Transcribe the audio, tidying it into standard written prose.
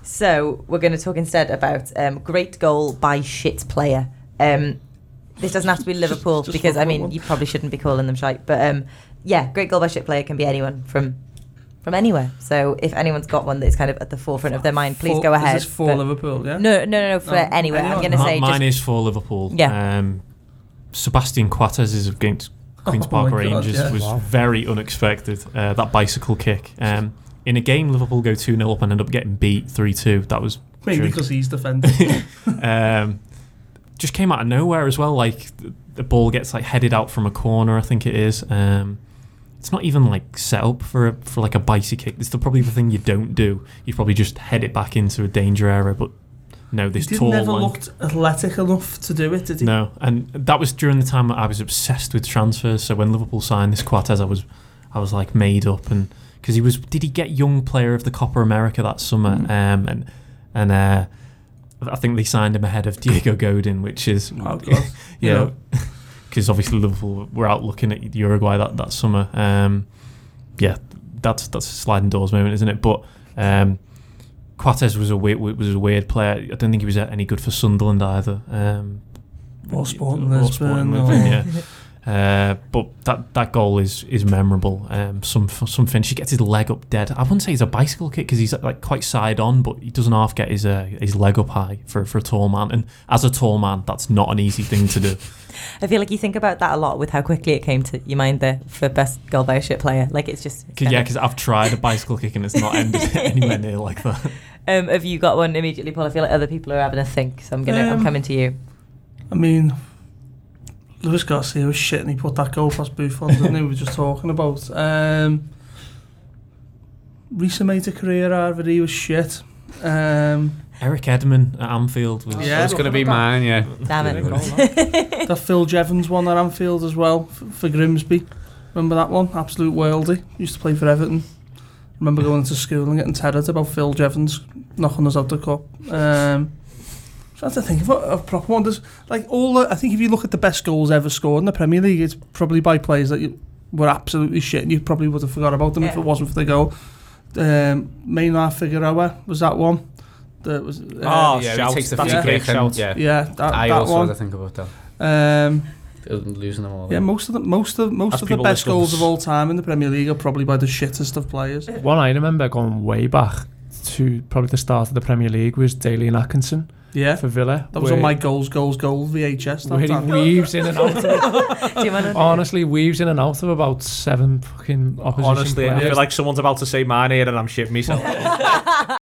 So we're going to talk instead about great goal by shit player. This doesn't have to be Liverpool because, I mean, you probably shouldn't be calling them shite. But great goal by shit player can be anyone from anywhere. So if anyone's got one that's kind of at the forefront of their mind, please go ahead. Is this for Liverpool, yeah? No, for anywhere. I'm going to say mine is for Liverpool. Yeah. Sebastian Coates is against Queen's Park Rangers was very unexpected. That bicycle kick. In a game, Liverpool go 2-0 up and end up getting beat 3-2. That was maybe because he's defending. Just came out of nowhere as well. Like the ball gets like headed out from a corner, I think it is. It's not even like set up for like a bicycle kick. It's probably the thing you don't do. You probably just head it back into a danger area. But no, this he tall never line looked athletic enough to do it, did he? No, and that was during the time that I was obsessed with transfers. So when Liverpool signed this Coates, I was like made up, and because did he get Young Player of the Copa America that summer? And I think they signed him ahead of Diego Godin, which is because obviously Liverpool were out looking at Uruguay that summer. That's a sliding doors moment, isn't it? But Coates was a weird player. I don't think he was any good for Sunderland either. Or Sporting Lisbon. But that goal is memorable. Some finish. He gets his leg up dead. I wouldn't say he's a bicycle kick because he's like quite side on, but he doesn't half get his leg up high for a tall man. And as a tall man, that's not an easy thing to do. I feel like you think about that a lot with how quickly it came to your mind there for best goal by a shit player. Like it's just because I've tried a bicycle kick and it's not ended anywhere near like that. Have you got one immediately, Paul? I feel like other people are having a think, so I'm coming to you. I mean, Luis Garcia was shit and he put that goal past Buffon, didn't he? We were just talking about. Risa made a career out of it, he was shit. Eric Edman at Anfield was going to be mine, yeah. Damn it. That Phil Jevons one at Anfield as well for Grimsby. Remember that one? Absolute worldie. Used to play for Everton. Remember going to school and getting tethered about Phil Jevons knocking us out the cup. Trying to think of a proper one. There's like I think if you look at the best goals ever scored in the Premier League, it's probably by players that were absolutely shit and you probably would have forgot about them if it wasn't for the goal. Maynard Figueroa was that one. That was he takes the free kick and that also one. had to think about that. Losing them all. Yeah, most of the best goals of all time in the Premier League are probably by the shittest of players. One I remember going way back to probably the start of the Premier League was Dalian Atkinson. Yeah, for Villa. That was on my goals VHS. Where he weaves in and out of honestly, weaves in and out of about 7 fucking opposition Honestly, players. I feel like someone's about to say my name and I'm shitting myself.